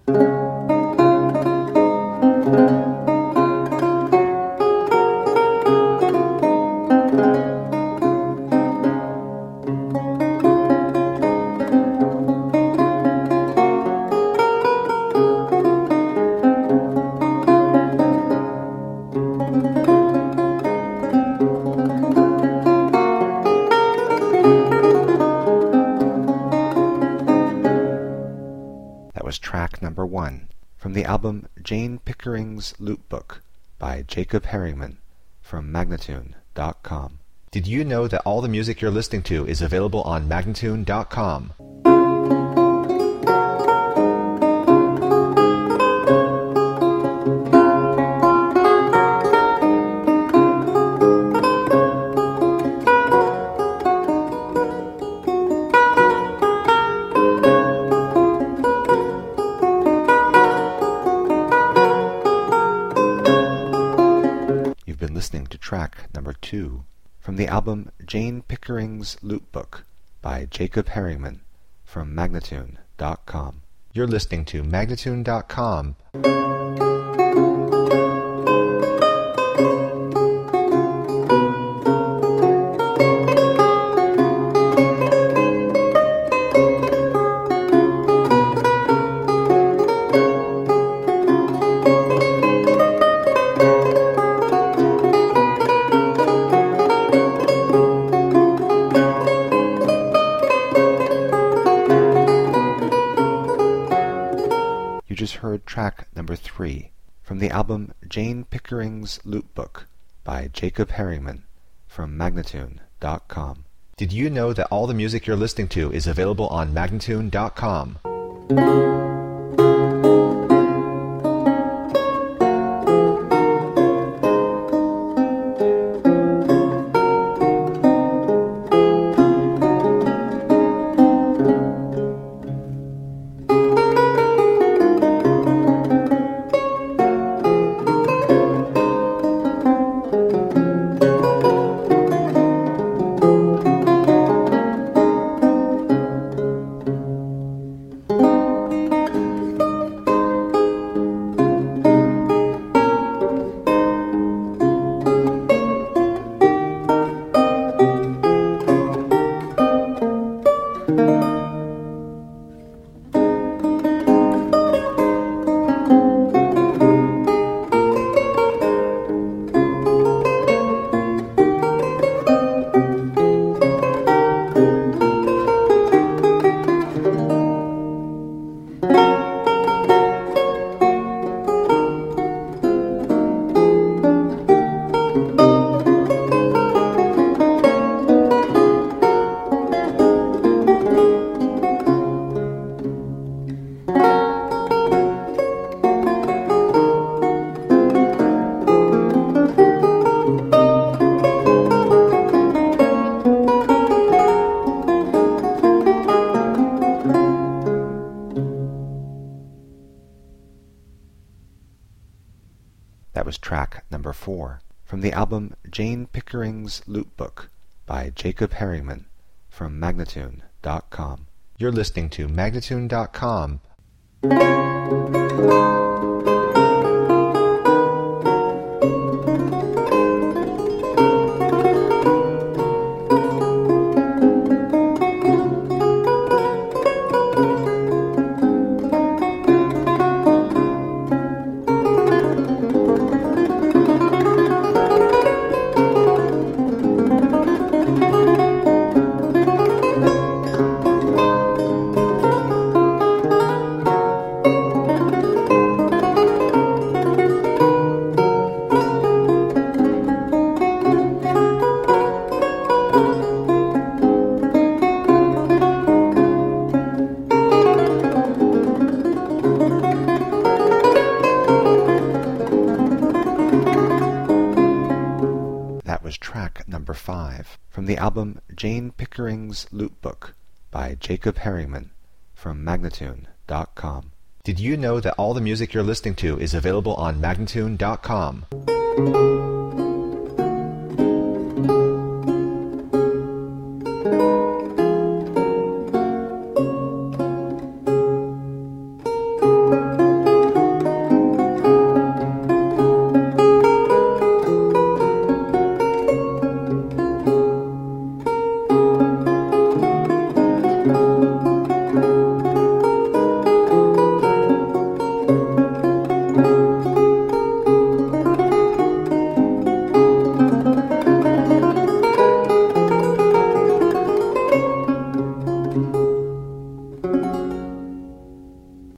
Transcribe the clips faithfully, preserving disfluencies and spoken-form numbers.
That was track number one from the album Jane Pickering's Loot Book by Jacob Herringman from Magnatune dot com. Did you know that all the music you're listening to is available on Magnatune dot com? You've been listening to track number two from the album Jane Pickering's Loot Book by Jacob Herringman from Magnatune dot com. You're listening to Magnatune dot com. You just heard track number three from the album Jane Pickering's Loot Book by Jacob Herringman from Magnatune dot com. Did you know that all the music you're listening to is available on Magnatune dot com? That was track number four from the album Jane Pickering's Loot Book by Jacob Herringman from Magnatune dot com. You're listening to Magnatune dot com. Number five from the album Jane Pickering's Loot Book by Jacob Herringman from Magnatune dot com. Did you know that all the music you're listening to is available on Magnatune dot com? Thank you.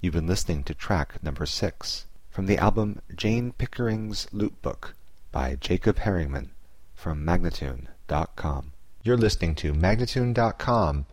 You've been listening to track number six from the album Jane Pickering's Loot Book by Jacob Herringman from Magnatune dot com. You're listening to Magnatune dot com.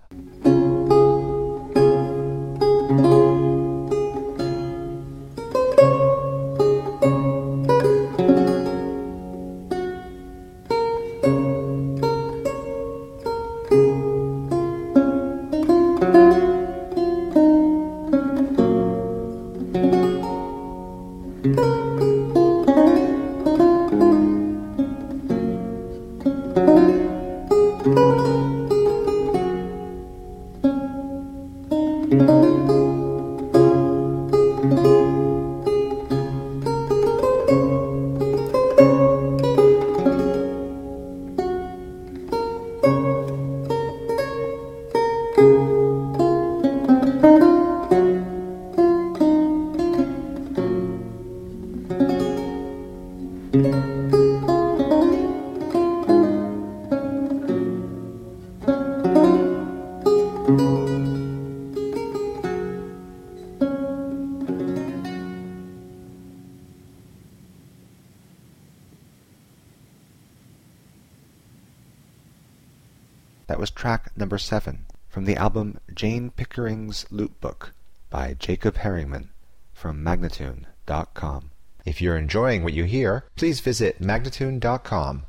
That was track number seven from the album Jane Pickering's Loot Book by Jacob Herringman from Magnatune dot com. If you're enjoying what you hear, please visit Magnatune dot com.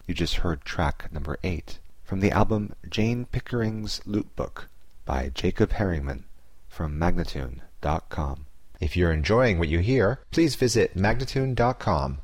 You just heard track number eight from the album Jane Pickering's Loot Book by Jacob Herringman from Magnatune dot com. If you're enjoying what you hear, please visit Magnatune dot com.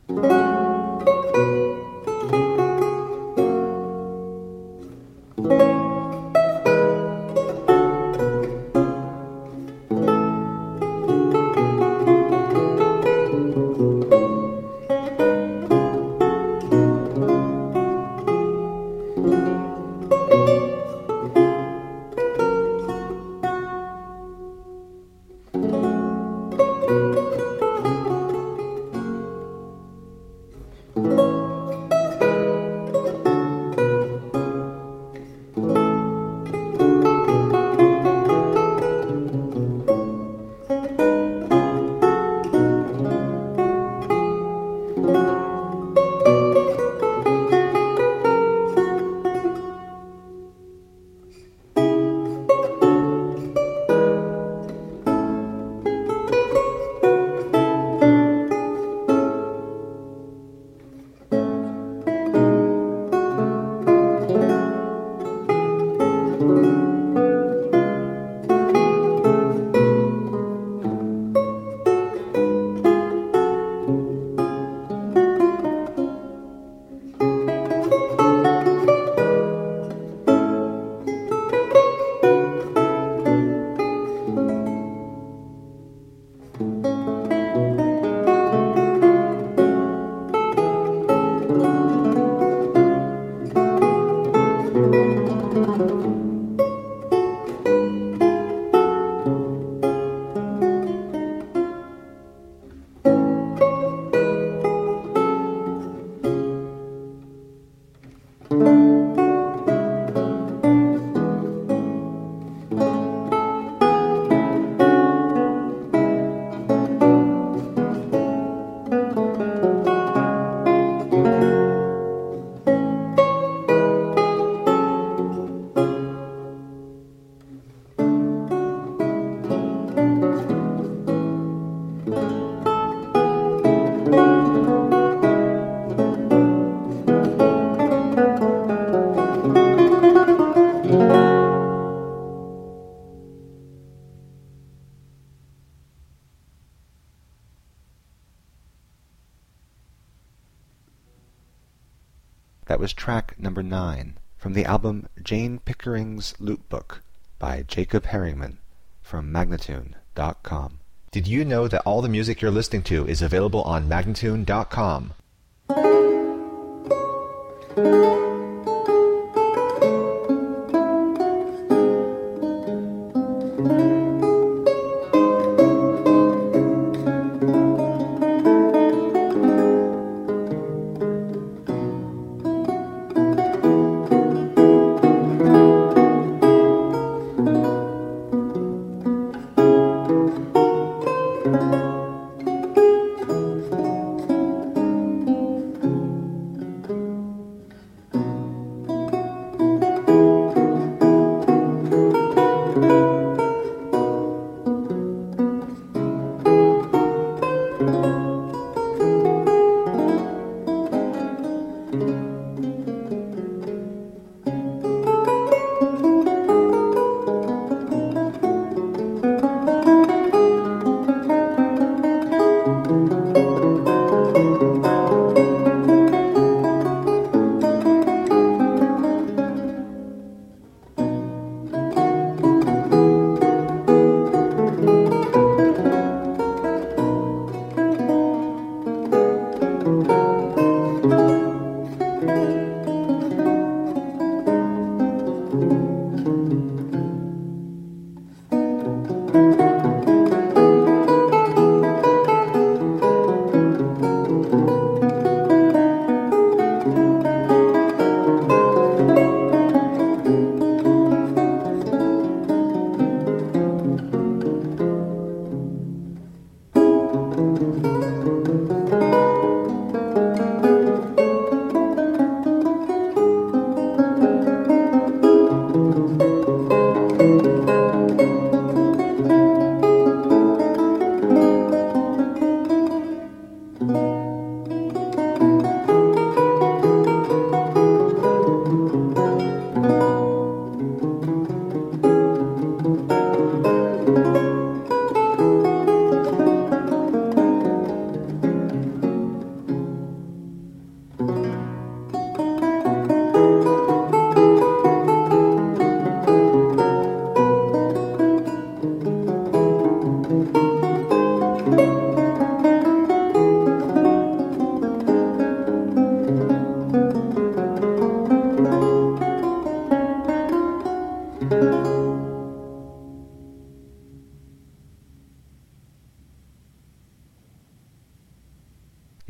That was track number nine from the album Jane Pickering's Loot Book by Jacob Herringman from Magnatune dot com. Did you know that all the music you're listening to is available on Magnatune dot com?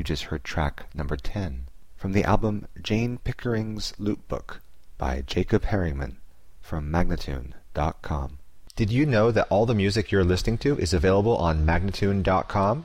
just heard track number ten from the album Jane Pickering's Loot Book by Jacob Herringman from Magnatune dot com. Did you know that all the music you're listening to is available on Magnatune dot com?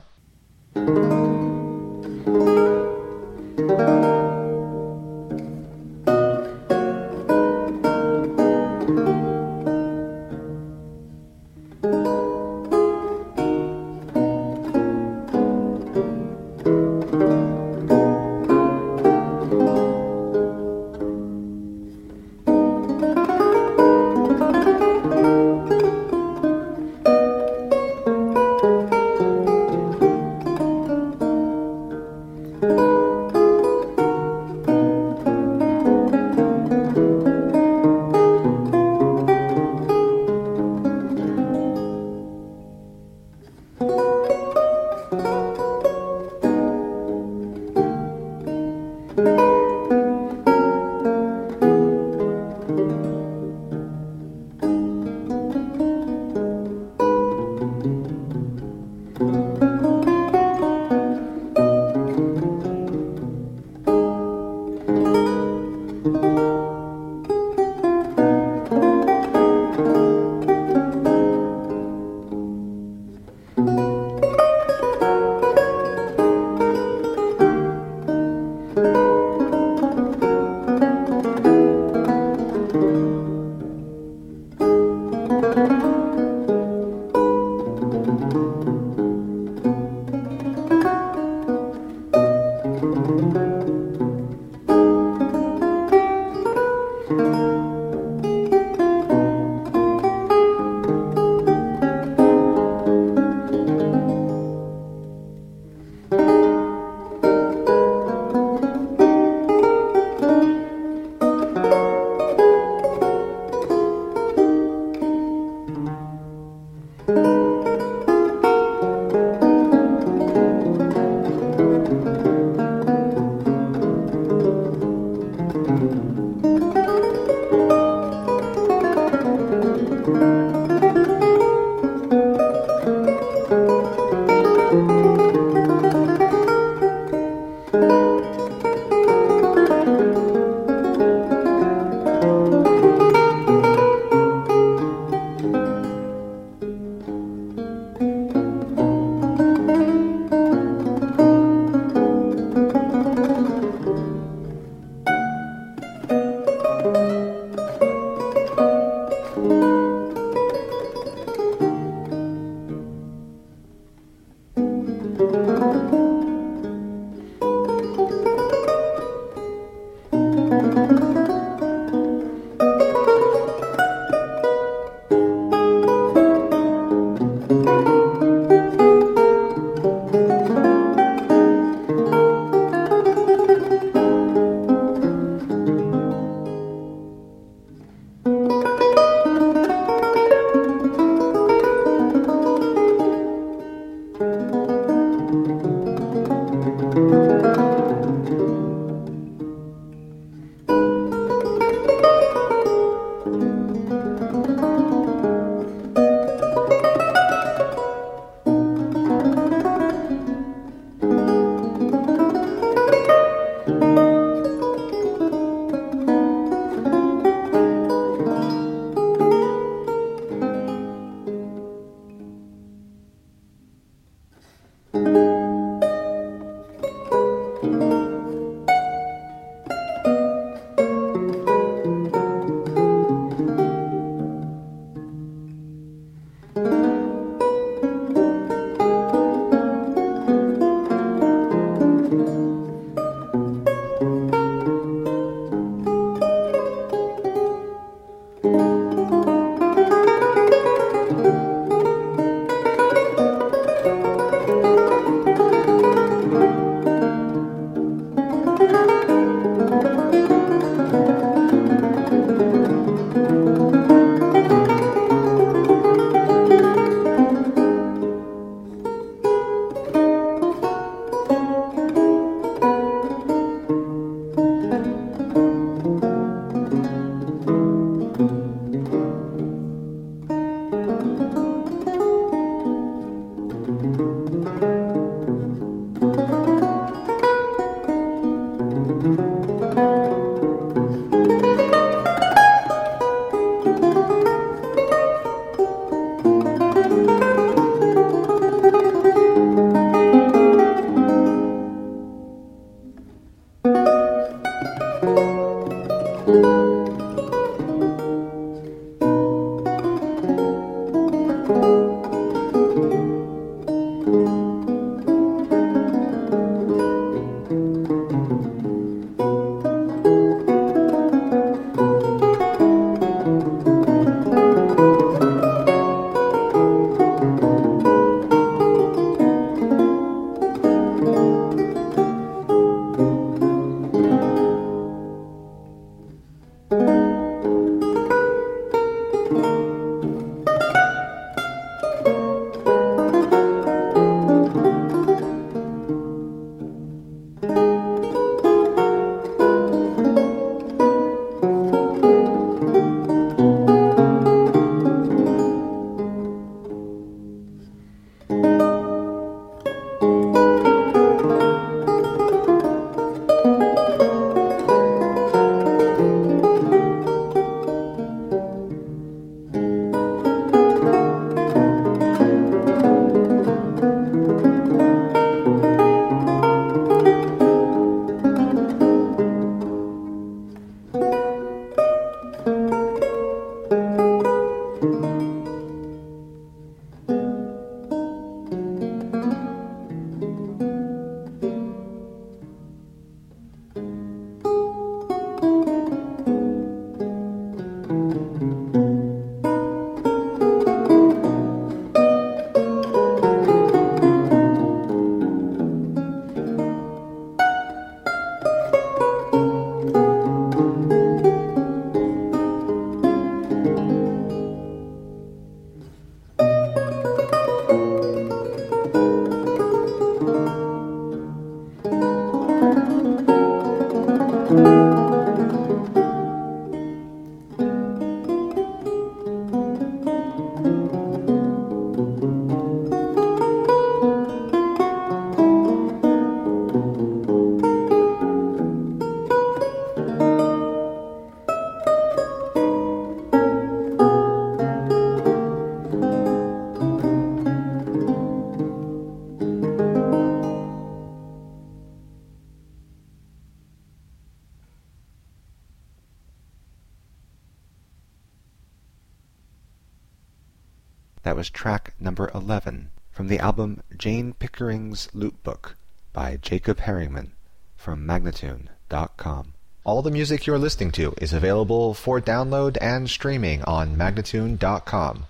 That was track number eleven from the album Jane Pickering's Loot Book by Jacob Herringman from Magnatune dot com. All the music you're listening to is available for download and streaming on Magnatune dot com.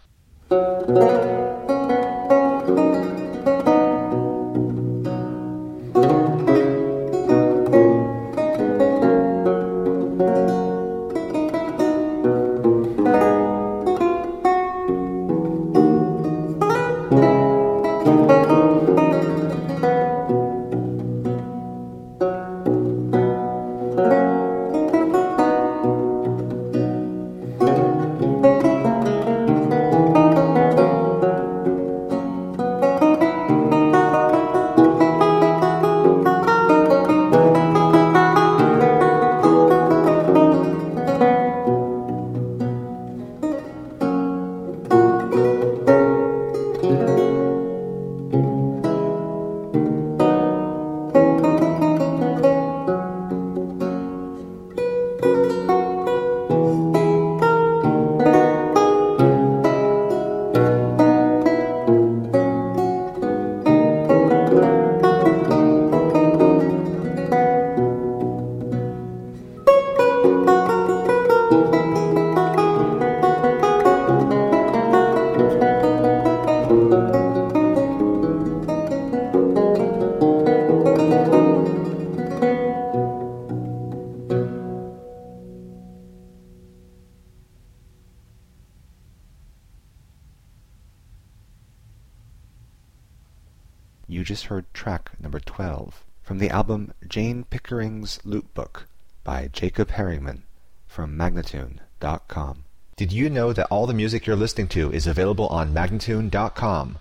You just heard track number twelve from the album Jane Pickering's Loot Book by Jacob Herringman from Magnatune dot com. Did you know that all the music you're listening to is available on Magnatune dot com?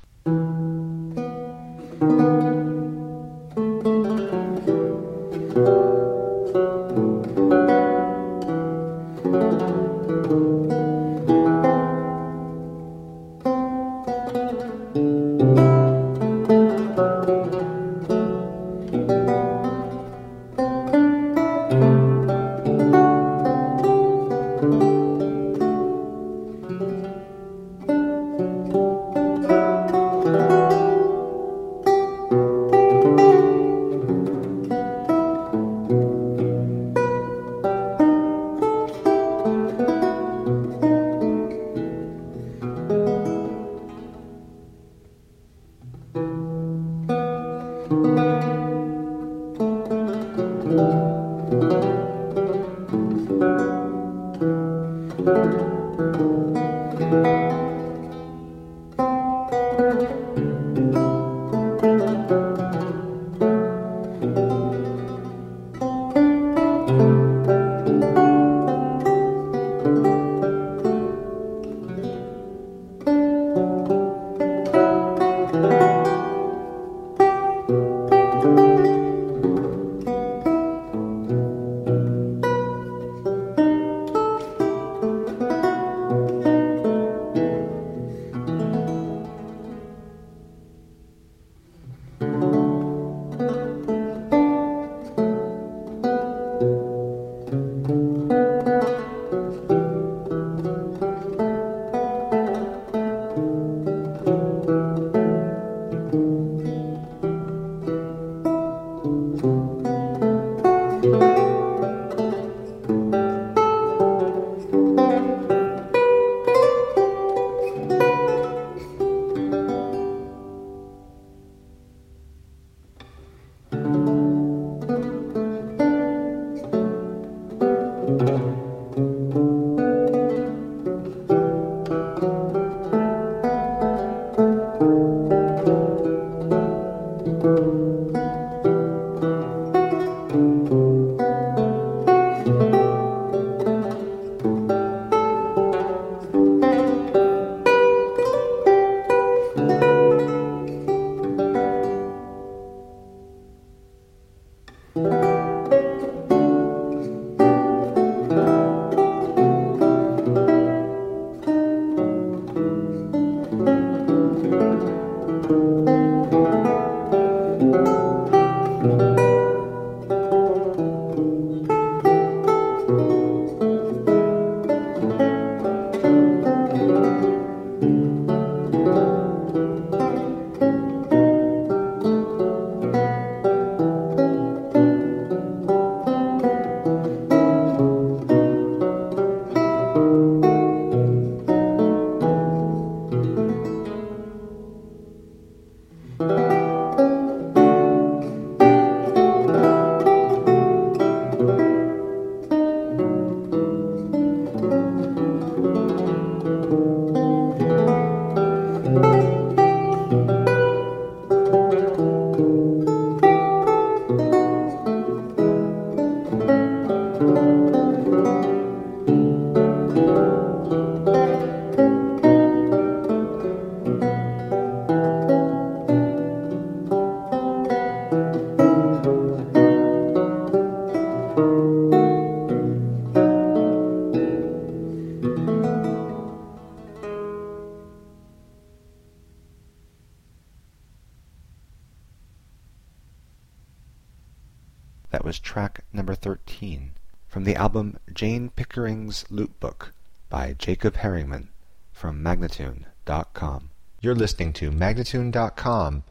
That was track number thirteen from the album Jane Pickering's Loot Book by Jacob Herringman from Magnatune dot com. You're listening to Magnatune dot com.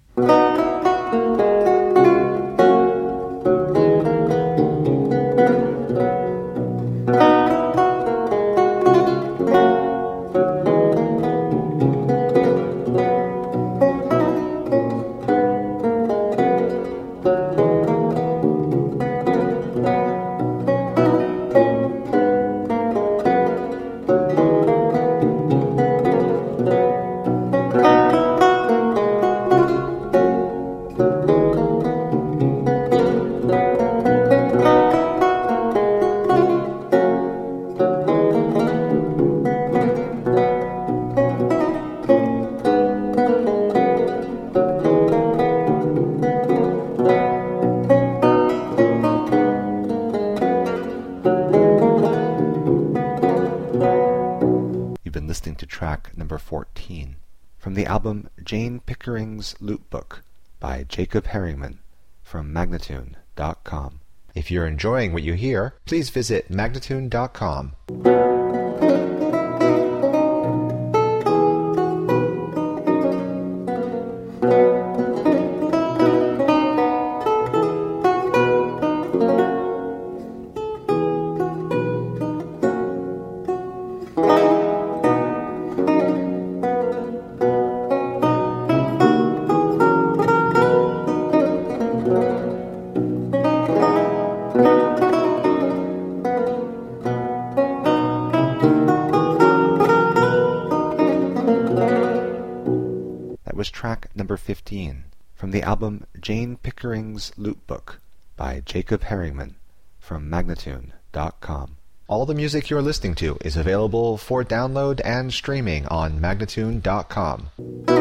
Listening to track number fourteen from the album Jane Pickering's Loot Book by Jacob Herringman from Magnatune dot com. If you're enjoying what you hear, please visit Magnatune dot com. Was track number fifteen from the album Jane Pickering's Loot Book by Jacob Herringman from Magnatune dot com. All the music you're listening to is available for download and streaming on Magnatune dot com.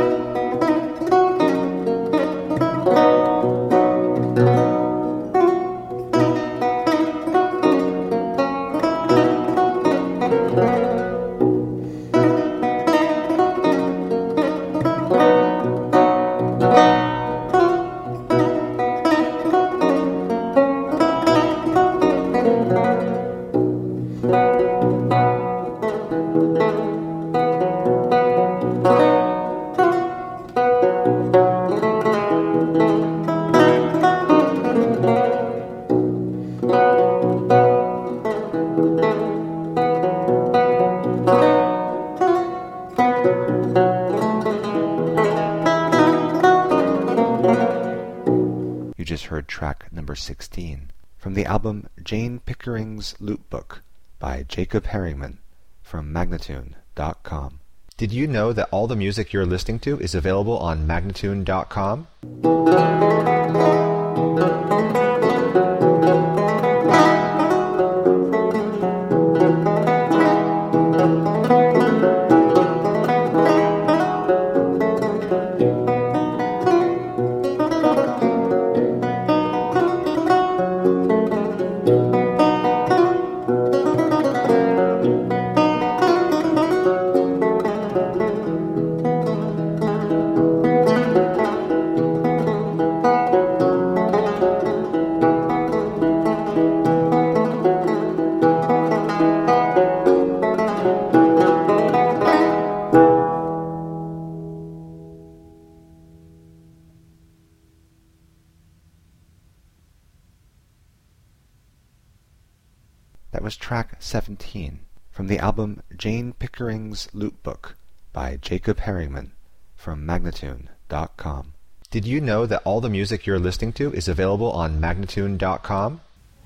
Heard track number sixteen from the album Jane Pickering's Loot Book by Jacob Herringman from Magnatune dot com. Did you know that all the music you're listening to is available on Magnatune dot com? That was track seventeen from the album Jane Pickering's Loot Book by Jacob Herringman from Magnatune dot com. Did you know that all the music you're listening to is available on Magnatune dot com?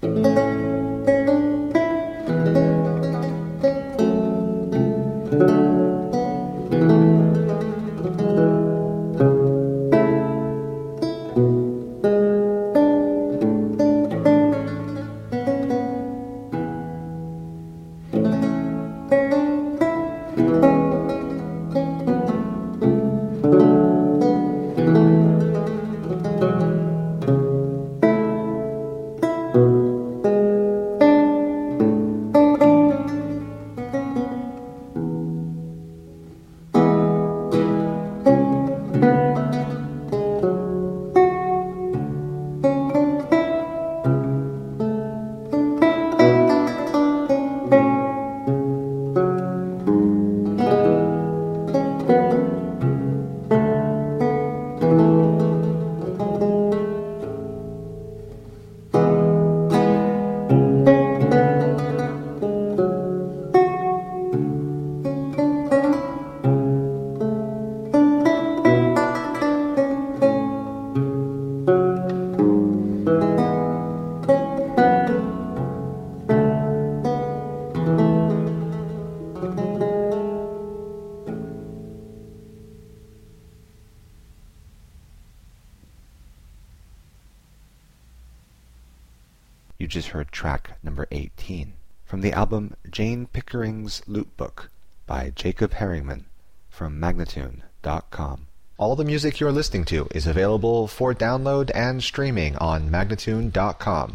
You just heard track number eighteen from the album Jane Pickering's Loot Book by Jacob Herringman from Magnatune dot com. All the music you're listening to is available for download and streaming on Magnatune dot com.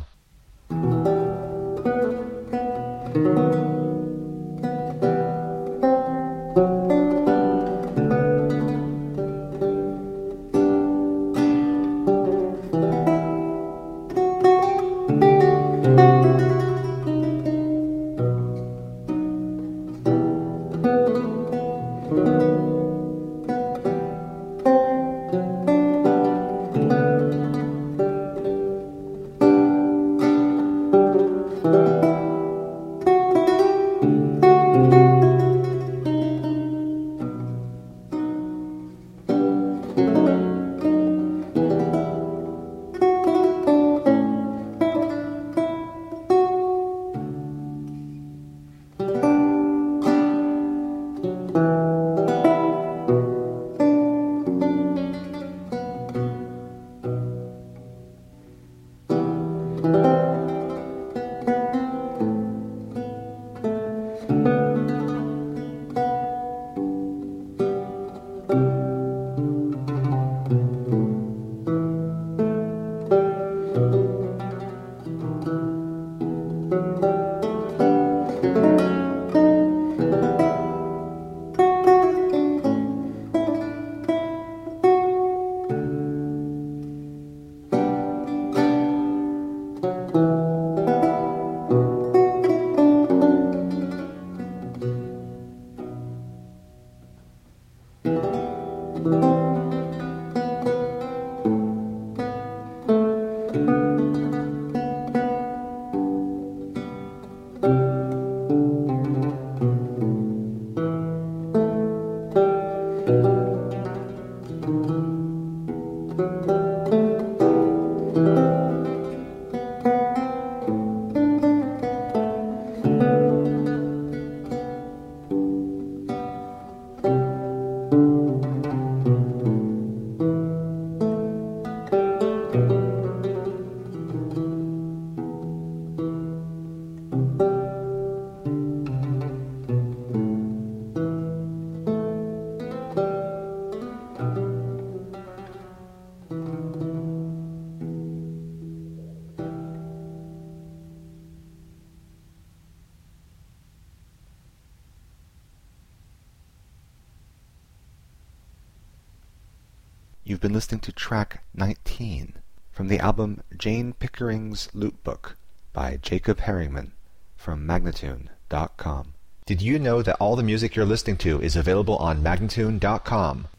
You've been listening to track nineteen from the album Jane Pickering's Loot Book by Jacob Herringman from Magnatune dot com. Did you know that all the music you're listening to is available on Magnatune dot com?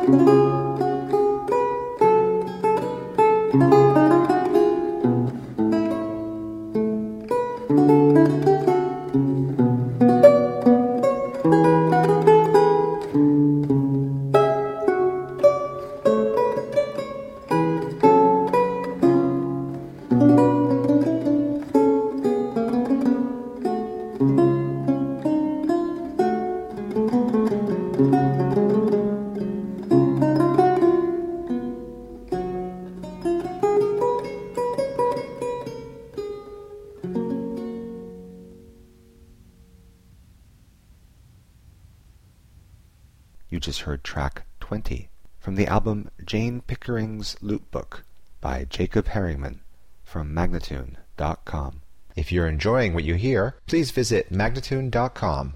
You just heard track twenty from the album Jane Pickering's Loot Book by Jacob Herringman from Magnatune dot com. If you're enjoying what you hear, please visit Magnatune dot com.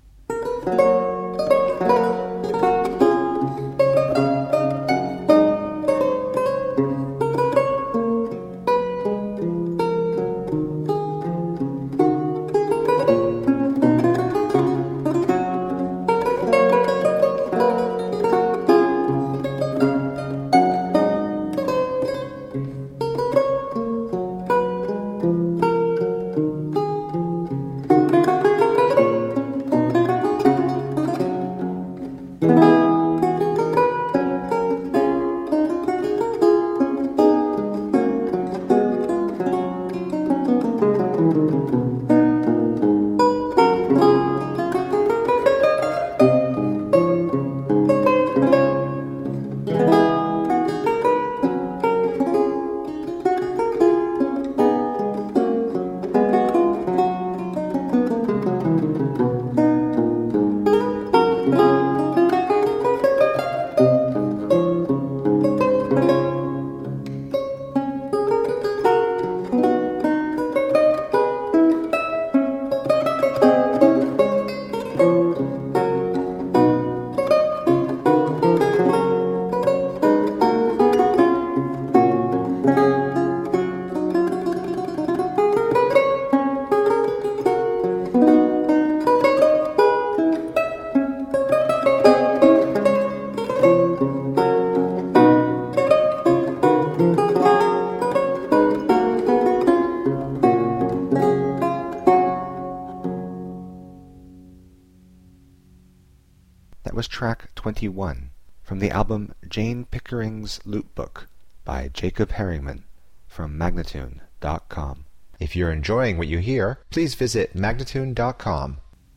That was track twenty-one from the album Jane Pickering's Loot Book by Jacob Herringman from Magnatune dot com. If you're enjoying what you hear, please visit Magnatune dot com.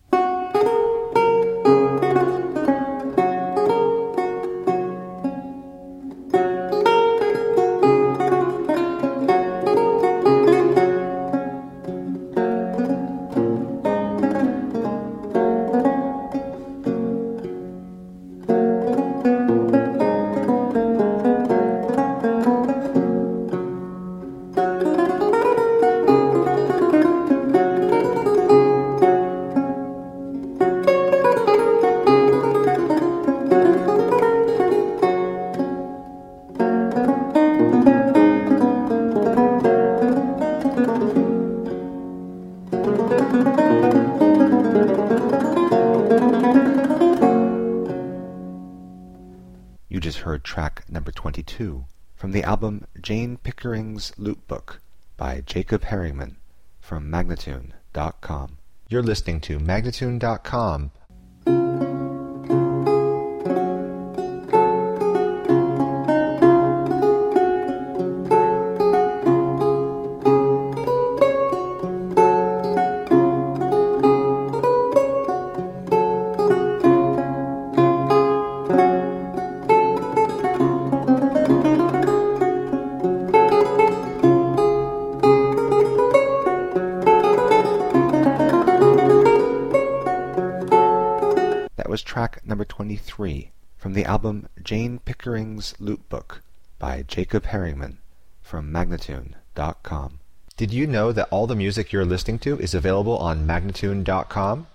You just heard track number twenty-two from the album Jane Pickering's Loot Book by Jacob Herringman from Magnatune dot com. You're listening to Magnatune dot com. Was track number twenty-three from the album Jane Pickering's Loot Book by Jacob Herringman from Magnatune dot com. Did you know that all the music you're listening to is available on Magnatune dot com?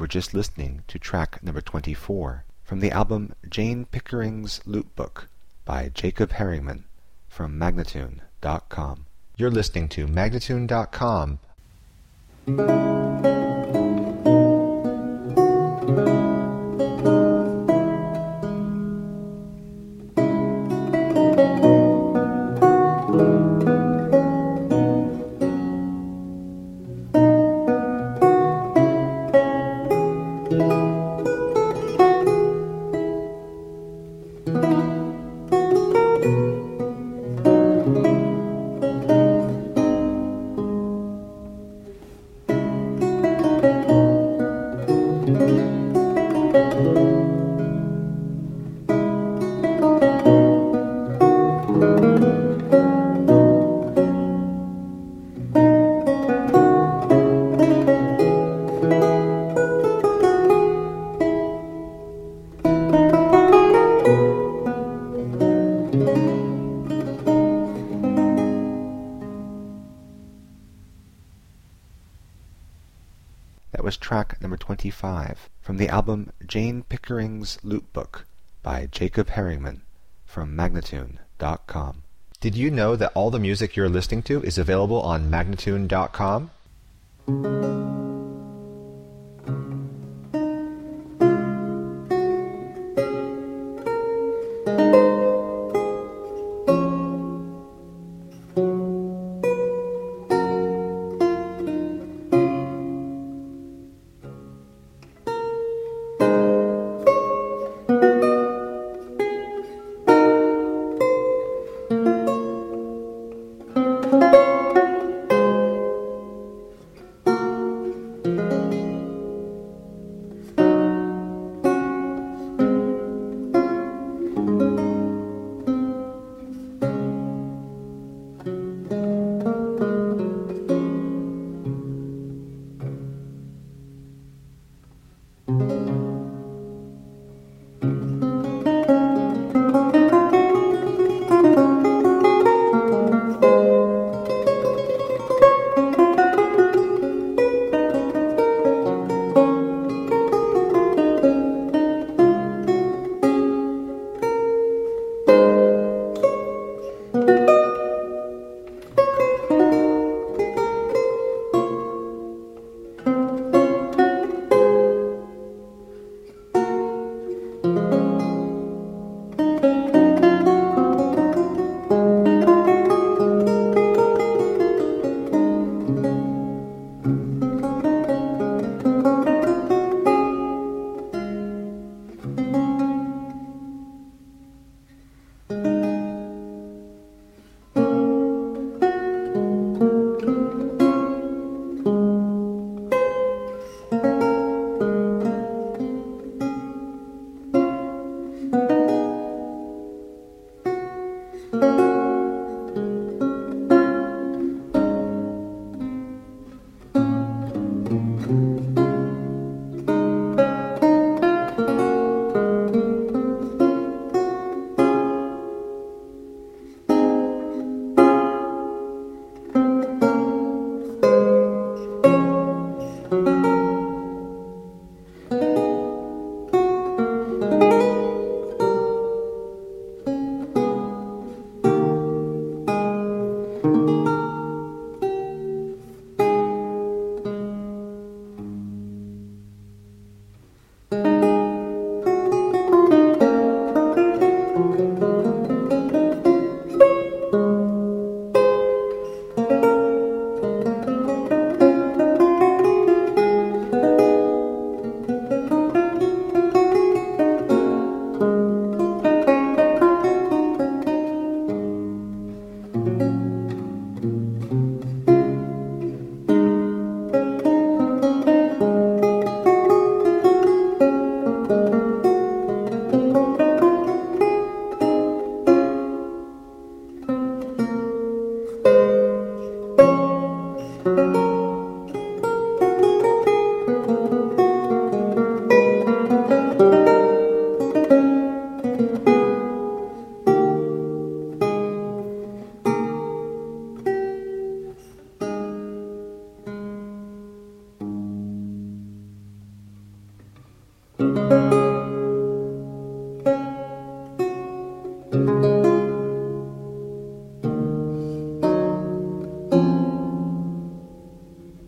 just listening to track number twenty-four from the album Jane Pickering's Loot Book by Jacob Herringman from Magnatune dot com. You're listening to Magnatune dot com. That was track number twenty-five from the album Jane Pickering's Loot Book by Jacob Herringman from Magnatune dot com. Did you know that all the music you're listening to is available on Magnatune dot com?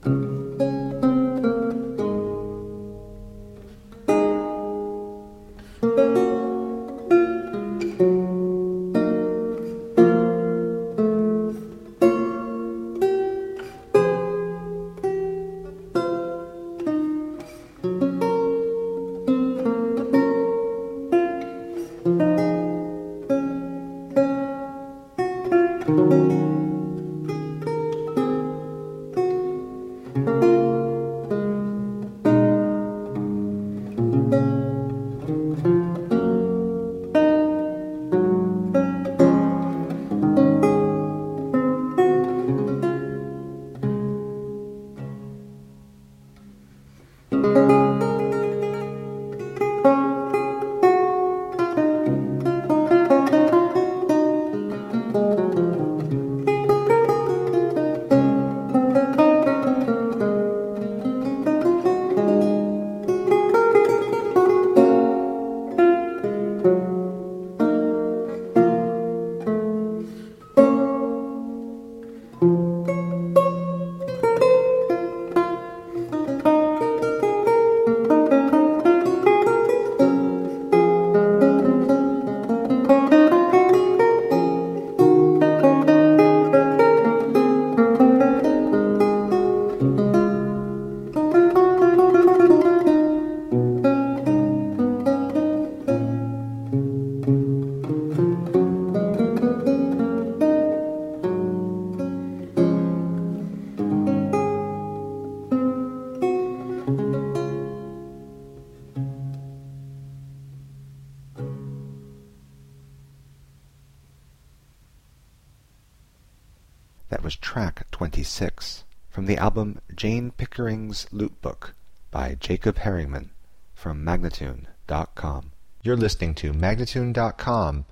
That was track twenty-six from the album Jane Pickering's Loot Book by Jacob Herringman from Magnatune dot com. You're listening to Magnatune dot com.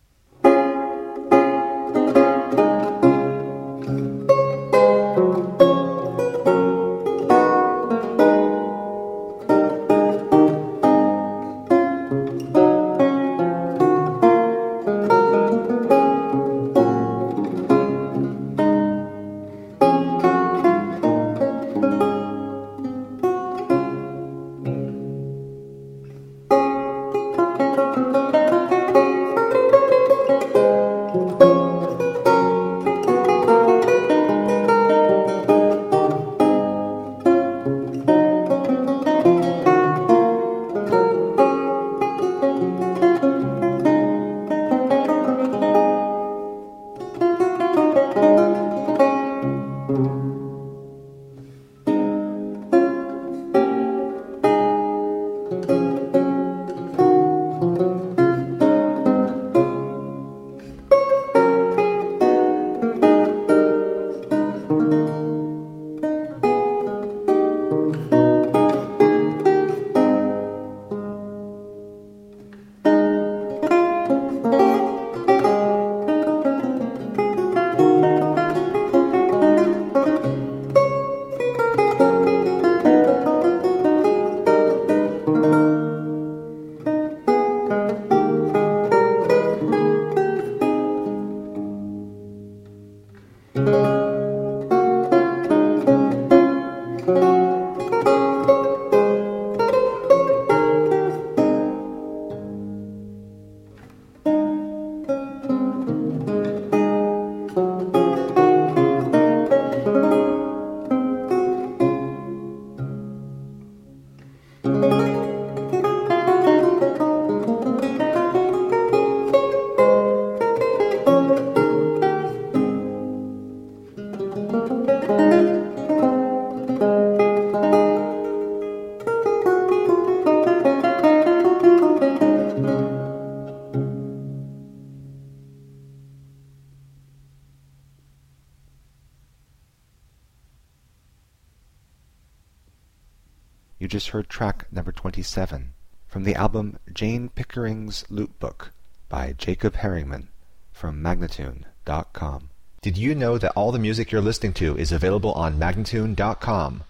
You just heard track number twenty-seven from the album Jane Pickering's Loot Book by Jacob Herringman from Magnatune dot com. Did you know that all the music you're listening to is available on Magnatune dot com?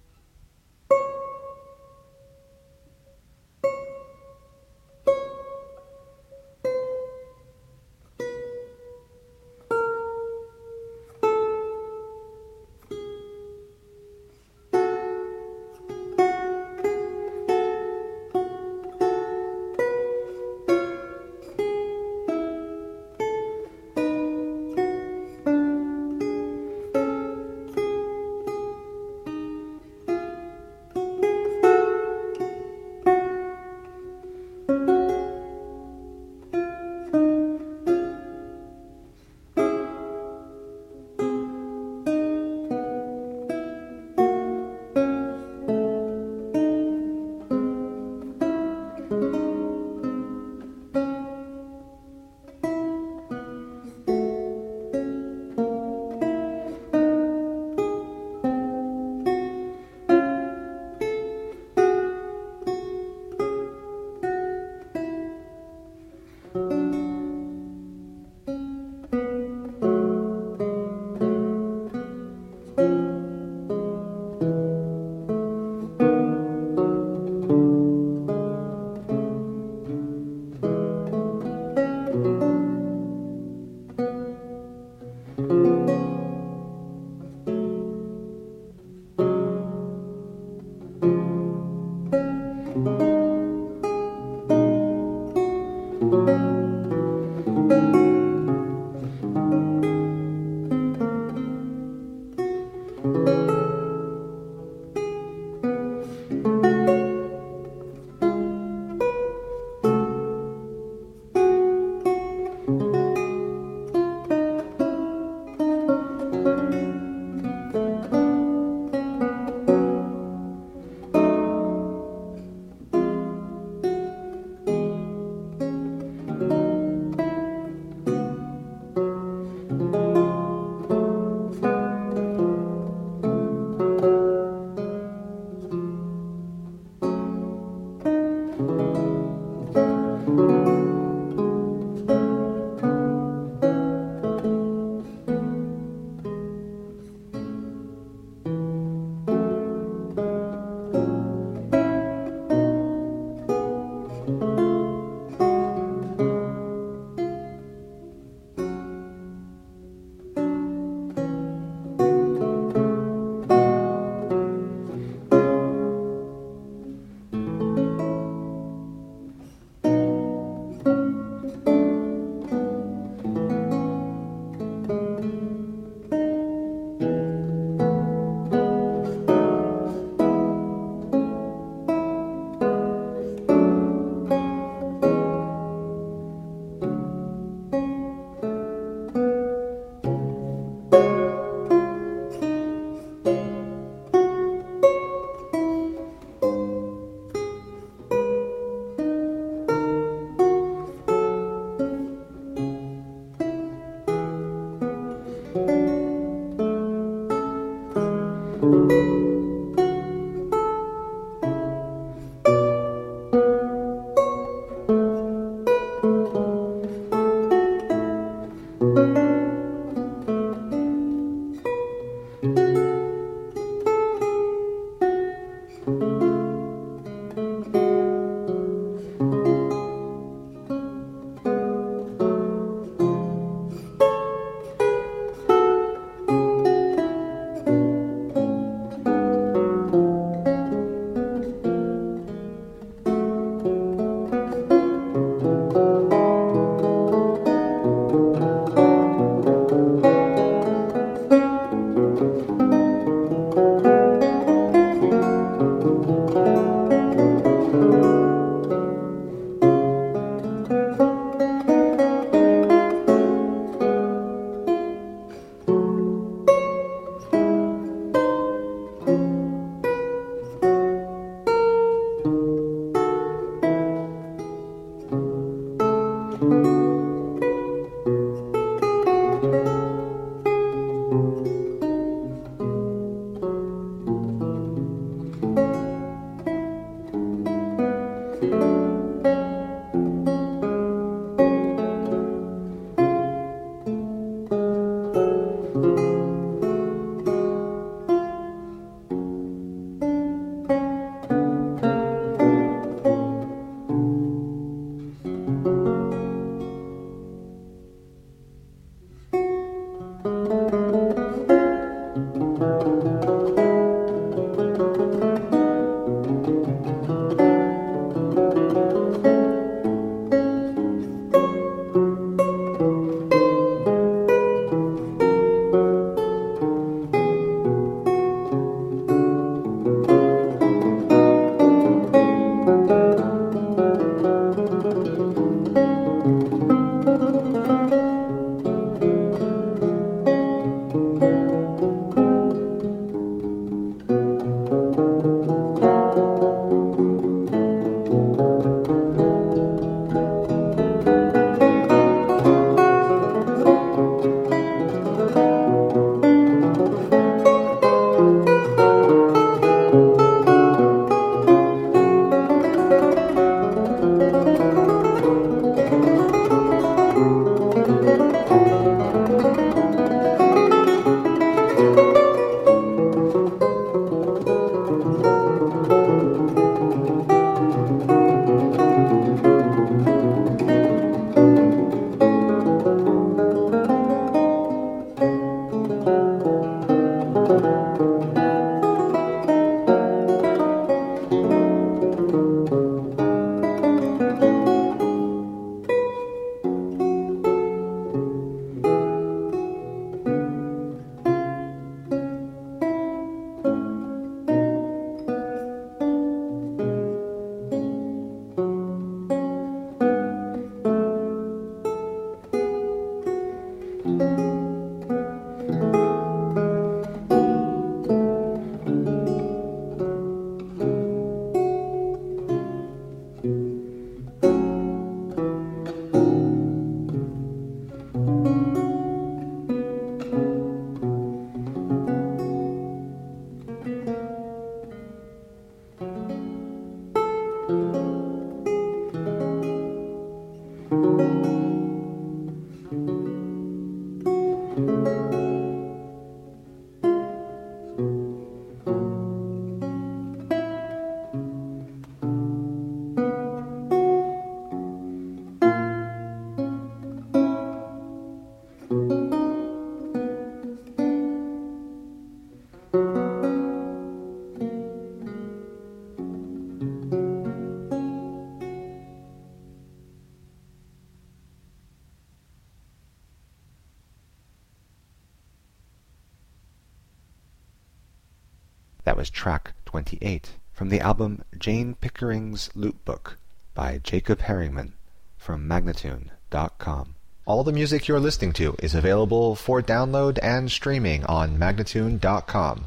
That was track twenty-eight from the album Jane Pickering's Loot Book by Jacob Herringman from Magnatune dot com. All the music you're listening to is available for download and streaming on Magnatune dot com.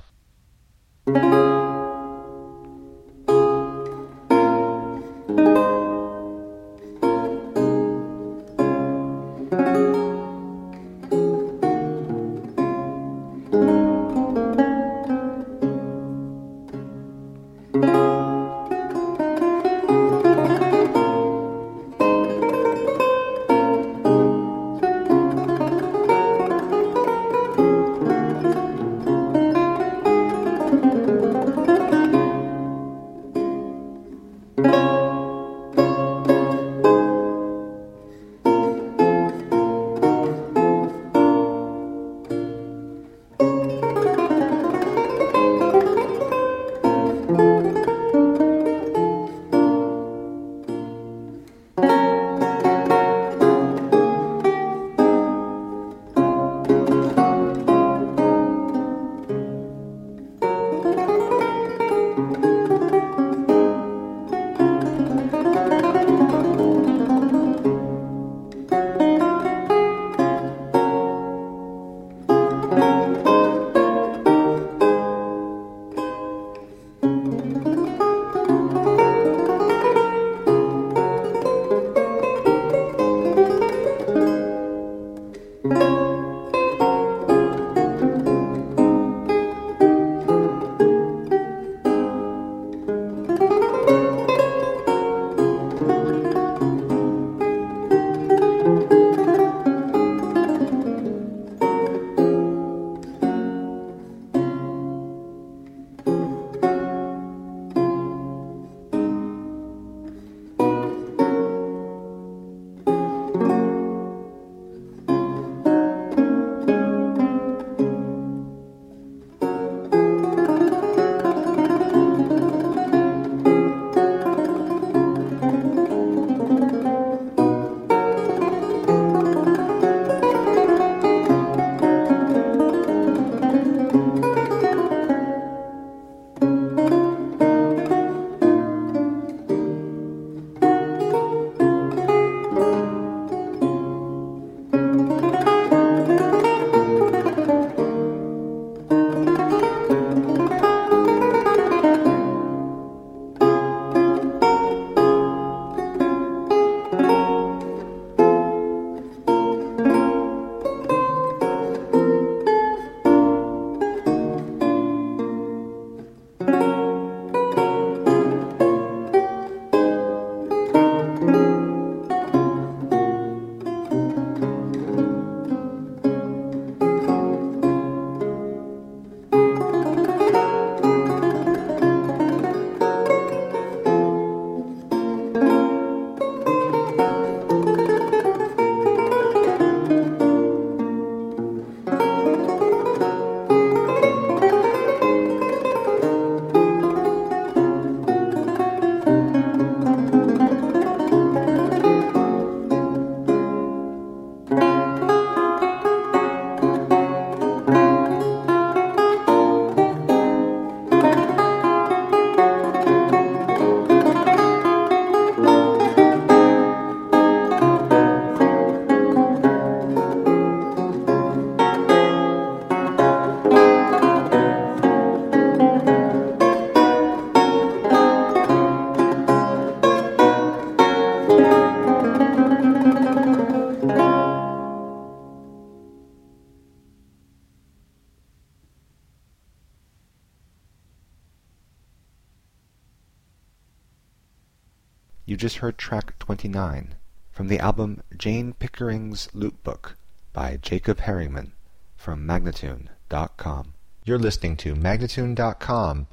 You just heard track twenty-nine from the album Jane Pickering's Loot Book by Jacob Herringman from Magnatune dot com. You're listening to Magnatune dot com.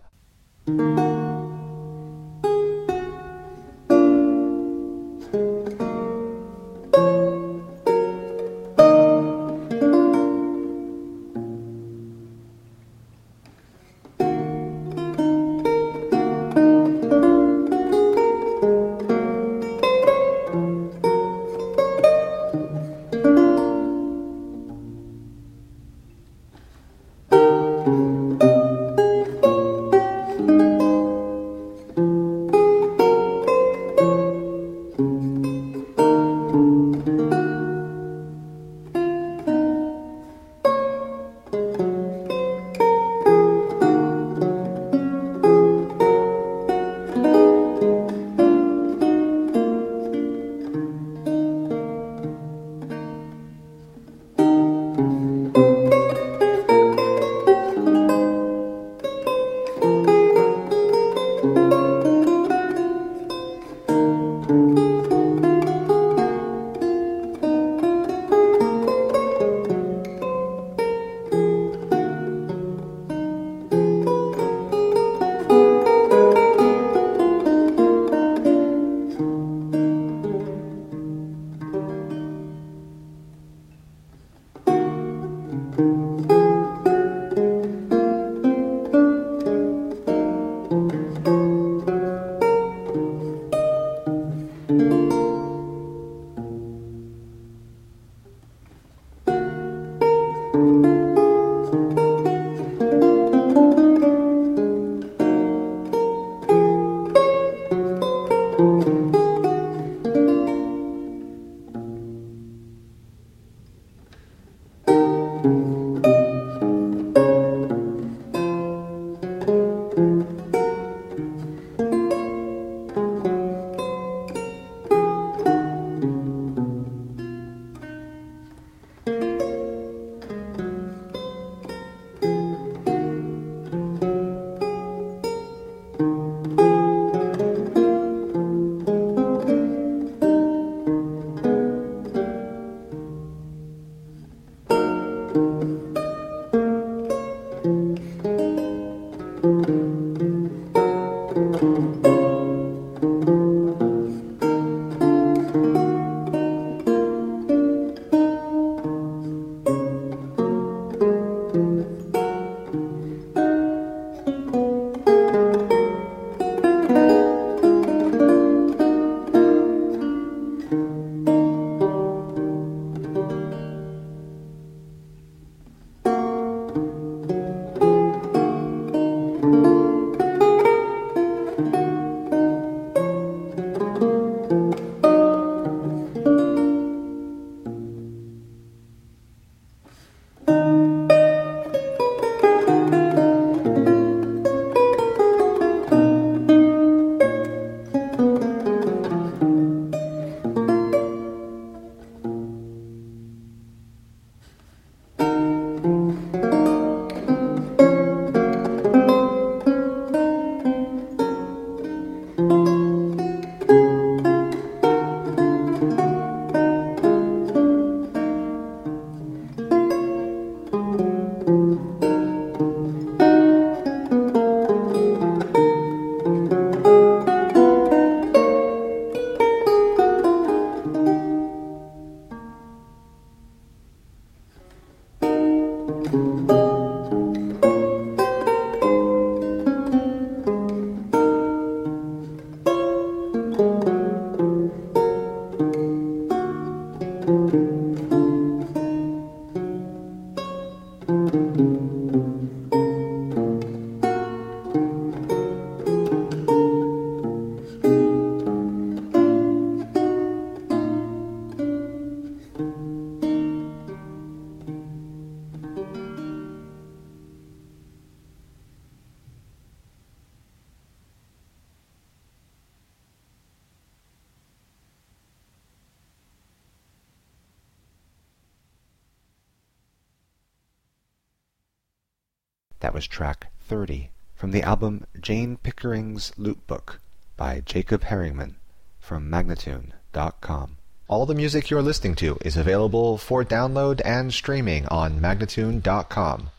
That was track thirty from the album Jane Pickering's Loot Book by Jacob Herringman from Magnatune dot com. All the music you're listening to is available for download and streaming on Magnatune dot com.